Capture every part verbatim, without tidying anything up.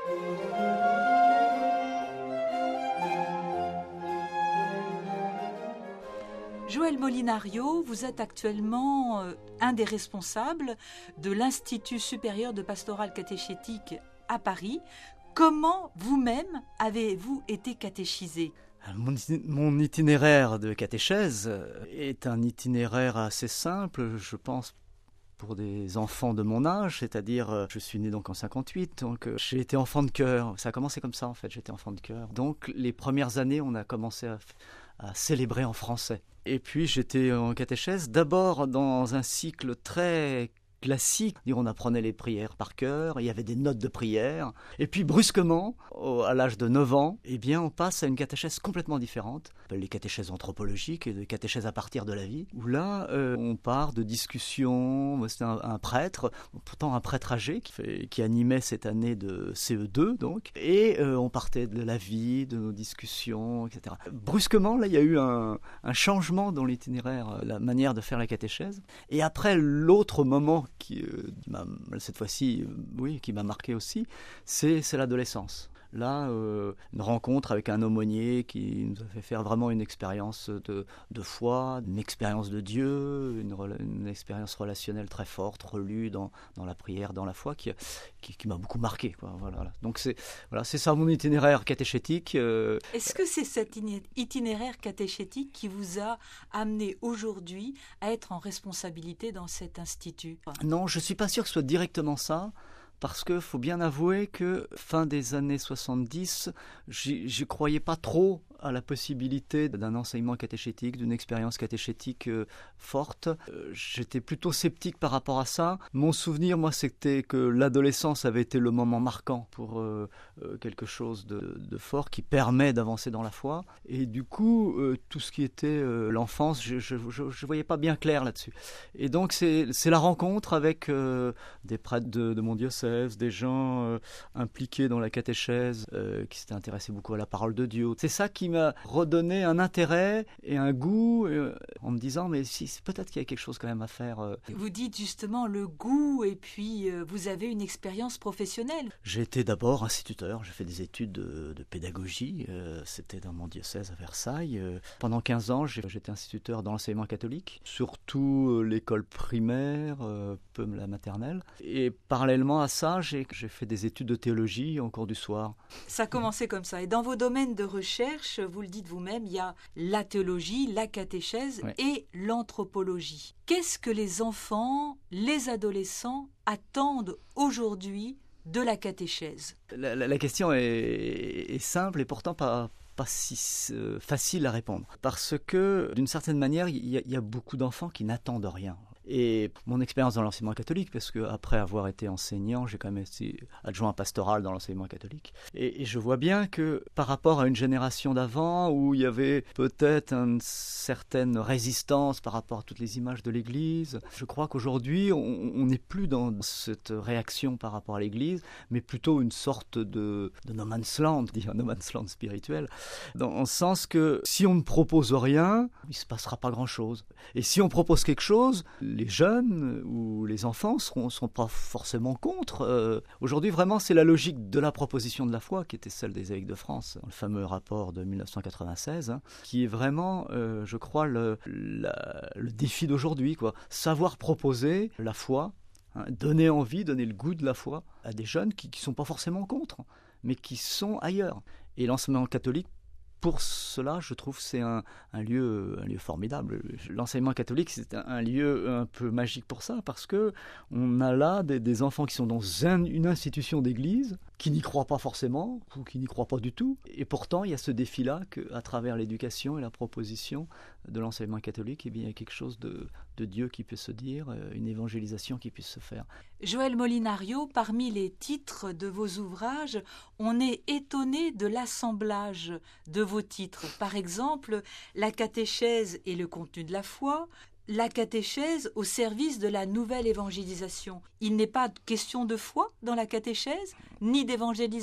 Joël Molinario, vous êtes actuellement euh, un des responsables de l'Institut supérieur de pastorale catéchétique à Paris. Comment vous-même avez-vous été catéchisé ? Mon, mon itinéraire de catéchèse est un itinéraire assez simple, je pense, pour des enfants de mon âge, c'est-à-dire, je suis né donc en cinquante-huit, donc j'ai été enfant de chœur. Ça a commencé comme ça en fait, j'étais enfant de chœur. Donc les premières années, on a commencé à, à célébrer en français. Et puis j'étais en catéchèse, d'abord dans un cycle très classique, on apprenait les prières par cœur, il y avait des notes de prière, et puis brusquement, à l'âge de neuf ans, eh bien on passe à une catéchèse complètement différente, les catéchèses anthropologiques et les catéchèses à partir de la vie, où là euh, on part de discussions, c'est un, un prêtre, pourtant un prêtre âgé qui, fait, qui animait cette année de C E deux donc, et euh, on partait de la vie, de nos discussions, et cetera. Brusquement, là il y a eu un, un changement dans l'itinéraire, la manière de faire la catéchèse, et après l'autre moment qui, euh, m'a, cette fois-ci, euh, oui, qui m'a marqué aussi, c'est, c'est l'adolescence. Là, euh, une rencontre avec un aumônier qui nous a fait faire vraiment une expérience de, de foi, une expérience de Dieu, une, une expérience relationnelle très forte, relue dans, dans la prière, dans la foi, qui, qui, qui m'a beaucoup marqué, quoi. Voilà. Donc c'est, voilà, c'est ça mon itinéraire catéchétique. Euh... Est-ce que c'est cet itinéraire catéchétique qui vous a amené aujourd'hui à être en responsabilité dans cet institut ? Non, je ne suis pas sûr que ce soit directement ça. Parce qu'il faut bien avouer que fin des années soixante-dix, je ne croyais pas trop à la possibilité d'un enseignement catéchétique, d'une expérience catéchétique euh, forte. Euh, j'étais plutôt sceptique par rapport à ça. Mon souvenir, moi, c'était que l'adolescence avait été le moment marquant pour euh, euh, quelque chose de, de fort qui permet d'avancer dans la foi. Et du coup, euh, tout ce qui était euh, l'enfance, je ne voyais pas bien clair là-dessus. Et donc, c'est, c'est la rencontre avec euh, des prêtres de, de mon diocèse, des gens euh, impliqués dans la catéchèse, euh, qui s'étaient intéressés beaucoup à la parole de Dieu. C'est ça qui m'a redonné un intérêt et un goût euh, en me disant mais si, peut-être qu'il y a quelque chose quand même à faire. Euh. Vous dites justement le goût et puis euh, vous avez une expérience professionnelle. J'ai été d'abord instituteur, j'ai fait des études de, de pédagogie, euh, c'était dans mon diocèse à Versailles. Euh, pendant quinze ans, j'ai, j'étais instituteur dans l'enseignement catholique, surtout euh, l'école primaire, euh, peu la maternelle. Et parallèlement à ça, j'ai, j'ai fait des études de théologie en cours du soir. Ça a commencé comme ça. Et dans vos domaines de recherche, vous le dites vous-même, il y a la théologie, la catéchèse oui. et l'anthropologie. Qu'est-ce que les enfants, les adolescents attendent aujourd'hui de la catéchèse ? La, la, la question est, est simple et pourtant pas... pas si euh, facile à répondre. Parce que, d'une certaine manière, il y, y a beaucoup d'enfants qui n'attendent rien. Et mon expérience dans l'enseignement catholique, parce qu'après avoir été enseignant, j'ai quand même été adjoint pastoral dans l'enseignement catholique. Et, et je vois bien que par rapport à une génération d'avant, où il y avait peut-être une certaine résistance par rapport à toutes les images de l'Église, je crois qu'aujourd'hui, on n'est plus dans cette réaction par rapport à l'Église, mais plutôt une sorte de, de no man's land, un no man's land spirituel, dans le sens que si on ne propose rien, il ne se passera pas grand-chose. Et si on propose quelque chose, les jeunes ou les enfants ne seront, seront pas forcément contre. Euh, aujourd'hui, vraiment, c'est la logique de la proposition de la foi, qui était celle des évêques de France, dans le fameux rapport de dix-neuf cent quatre-vingt-seize, hein, qui est vraiment, euh, je crois, le, la, le défi d'aujourd'hui, quoi. Savoir proposer la foi, hein, donner envie, donner le goût de la foi à des jeunes qui ne sont pas forcément contre, mais qui sont ailleurs. Et l'enseignement catholique, pour cela, je trouve que c'est un, un, lieu, un lieu formidable. L'enseignement catholique, c'est un, un lieu un peu magique pour ça, parce qu'on a là des, des enfants qui sont dans un, une institution d'église, qui n'y croient pas forcément, ou qui n'y croient pas du tout. Et pourtant, il y a ce défi-là qu'à travers l'éducation et la proposition de l'enseignement catholique, eh bien, il y a quelque chose de, de Dieu qui peut se dire, une évangélisation qui puisse se faire. Joël Molinario, parmi les titres de vos ouvrages, on est étonné de l'assemblage de vos titres. Par exemple, la catéchèse et le contenu de la foi, la catéchèse au service de la nouvelle évangélisation. Il n'est pas question de foi dans la catéchèse, ni d'évangélisation ?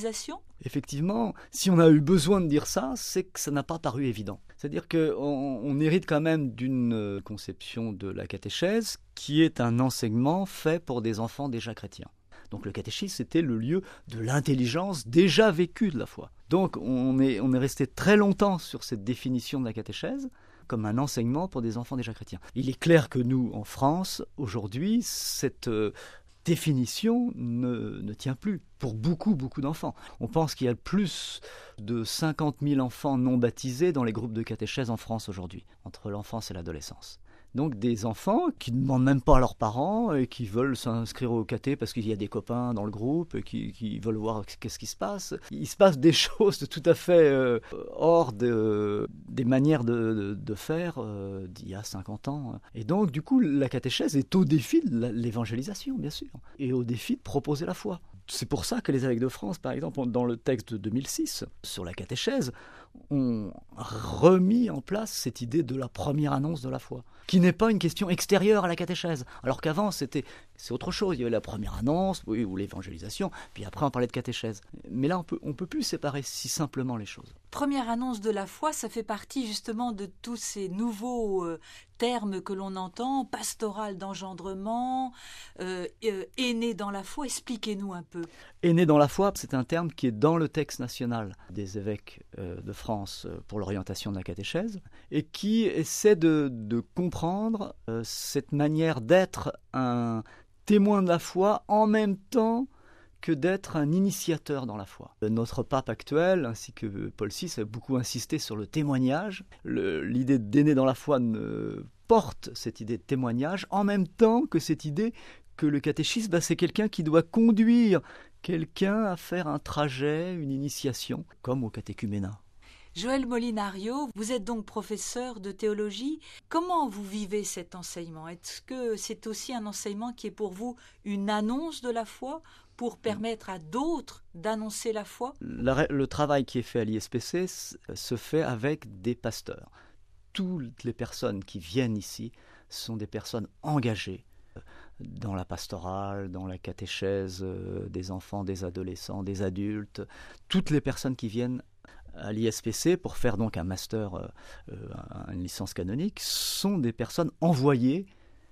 Effectivement, si on a eu besoin de dire ça, c'est que ça n'a pas paru évident. C'est-à-dire qu'on on hérite quand même d'une conception de la catéchèse qui est un enseignement fait pour des enfants déjà chrétiens. Donc le catéchisme, c'était le lieu de l'intelligence déjà vécue de la foi. Donc on est, on est resté très longtemps sur cette définition de la catéchèse comme un enseignement pour des enfants déjà chrétiens. Il est clair que nous, en France, aujourd'hui, cette euh, définition ne, ne tient plus pour beaucoup, beaucoup d'enfants. On pense qu'il y a plus de cinquante mille enfants non baptisés dans les groupes de catéchèse en France aujourd'hui, entre l'enfance et l'adolescence. Donc des enfants qui ne demandent même pas à leurs parents et qui veulent s'inscrire au caté parce qu'il y a des copains dans le groupe et qui, qui veulent voir qu'est-ce qui se passe. Il se passe des choses tout à fait euh, hors de, des manières de, de, de faire euh, d'il y a cinquante ans. Et donc du coup la catéchèse est au défi de l'évangélisation bien sûr et au défi de proposer la foi. C'est pour ça que les évêques de France, par exemple, dans le texte de deux mille six, sur la catéchèse, ont remis en place cette idée de la première annonce de la foi, qui n'est pas une question extérieure à la catéchèse. Alors qu'avant, c'était, c'est autre chose. Il y avait la première annonce, oui, ou l'évangélisation, puis après on parlait de catéchèse. Mais là, on peut, on peut plus séparer si simplement les choses. Première annonce de la foi, ça fait partie justement de tous ces nouveaux euh, termes que l'on entend, pastoral d'engendrement, euh, euh, aîné dans la foi. Expliquez-nous un peu. Aîné dans la foi, c'est un terme qui est dans le texte national des évêques euh, de France pour l'orientation de la catéchèse et qui essaie de, de comprendre euh, cette manière d'être un témoin de la foi en même temps que d'être un initiateur dans la foi. Notre pape actuel, ainsi que Paul six, a beaucoup insisté sur le témoignage. Le, l'idée d'aîné dans la foi ne porte cette idée de témoignage, en même temps que cette idée que le catéchisme, bah, c'est quelqu'un qui doit conduire quelqu'un à faire un trajet, une initiation, comme au catéchuménat. Joël Molinario, vous êtes donc professeur de théologie. Comment vous vivez cet enseignement? Est-ce que c'est aussi un enseignement qui est pour vous une annonce de la foi pour permettre à d'autres d'annoncer la foi? Le, le travail qui est fait à l'I S P C se fait avec des pasteurs. Toutes les personnes qui viennent ici sont des personnes engagées dans la pastorale, dans la catéchèse des enfants, des adolescents, des adultes. Toutes les personnes qui viennent à l'I S P C pour faire donc un master, euh, une licence canonique, sont des personnes envoyées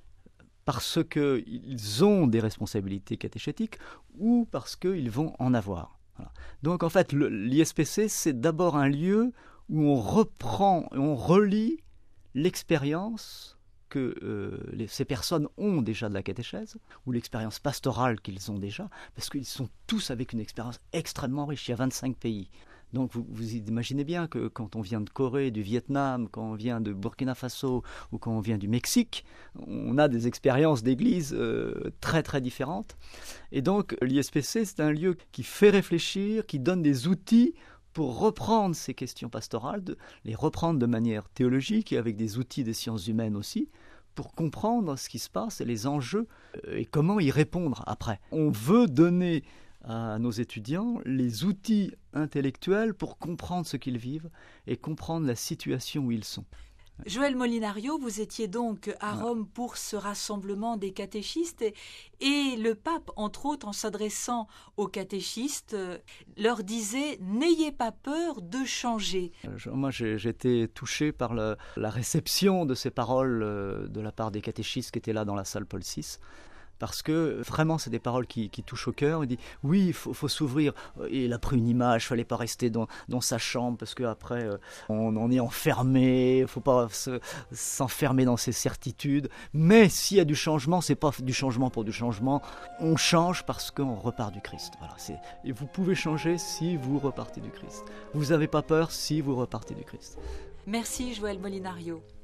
parce qu'ils ont des responsabilités catéchétiques ou parce qu'ils vont en avoir. Voilà. Donc en fait, le, l'I S P C, c'est d'abord un lieu où on reprend, on relie l'expérience que euh, les, ces personnes ont déjà de la catéchèse, ou l'expérience pastorale qu'ils ont déjà, parce qu'ils sont tous avec une expérience extrêmement riche. Il y a vingt-cinq pays. Donc vous, vous imaginez bien que quand on vient de Corée, du Vietnam, quand on vient de Burkina Faso ou quand on vient du Mexique, on a des expériences d'église euh, très très différentes. Et donc l'I S P C, c'est un lieu qui fait réfléchir, qui donne des outils pour reprendre ces questions pastorales, de les reprendre de manière théologique et avec des outils des sciences humaines aussi, pour comprendre ce qui se passe et les enjeux euh, et comment y répondre après. On veut donner à nos étudiants les outils intellectuels pour comprendre ce qu'ils vivent et comprendre la situation où ils sont. Joël Molinario, vous étiez donc à Rome pour ce rassemblement des catéchistes et, et le pape, entre autres, en s'adressant aux catéchistes, leur disait « N'ayez pas peur de changer ». Moi, j'ai, j'ai été touché par le, la réception de ces paroles de la part des catéchistes qui étaient là dans la salle Paul six. Parce que vraiment, c'est des paroles qui, qui touchent au cœur. Il dit, oui, il faut, faut s'ouvrir. Il a pris une image, il ne fallait pas rester dans, dans sa chambre, parce qu'après, euh, on en est enfermé. Il ne faut pas se, s'enfermer dans ses certitudes. Mais s'il y a du changement, ce n'est pas du changement pour du changement. On change parce qu'on repart du Christ. Voilà, c'est, et vous pouvez changer si vous repartez du Christ. Vous n'avez pas peur si vous repartez du Christ. Merci Joël Molinario.